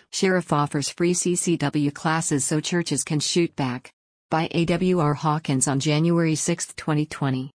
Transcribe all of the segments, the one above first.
Sheriff offers free CCW classes so churches can shoot back. By A.W.R. Hawkins on January 6, 2020.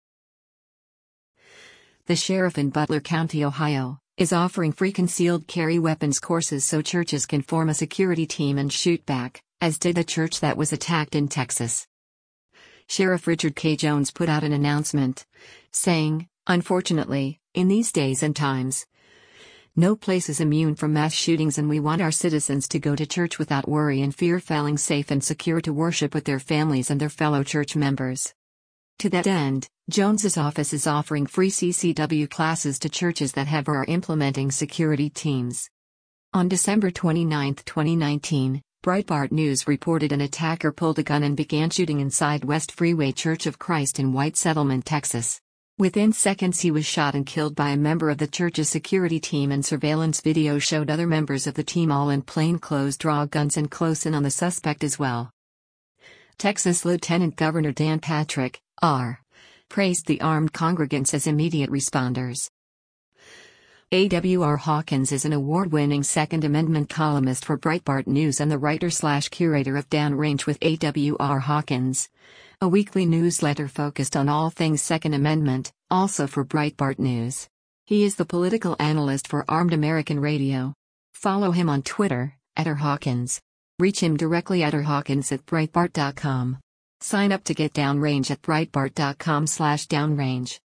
The sheriff in Butler County, Ohio, is offering free concealed carry weapons courses so churches can form a security team and shoot back, as did the church that was attacked in Texas. Sheriff Richard K. Jones put out an announcement, saying, "Unfortunately, in these days and times, no place is immune from mass shootings, and we want our citizens to go to church without worry and fear, feeling safe and secure to worship with their families and their fellow church members." To that end, Jones's office is offering free CCW classes to churches that have or are implementing security teams. On December 29, 2019, Breitbart News reported an attacker pulled a gun and began shooting inside West Freeway Church of Christ in White Settlement, Texas. Within seconds he was shot and killed by a member of the church's security team, and surveillance video showed other members of the team all in plain clothes draw guns and close in on the suspect as well. Texas Lieutenant Governor Dan Patrick, R., praised the armed congregants as immediate responders. A.W.R. Hawkins is an award-winning Second Amendment columnist for Breitbart News and the writer/curator of Downrange with A.W.R. Hawkins, a weekly newsletter focused on all things Second Amendment, also for Breitbart News. He is the political analyst for Armed American Radio. Follow him on Twitter, @RHawkins. Reach him directly at rhawkins@breitbart.com. Sign up to get Downrange at breitbart.com/downrange.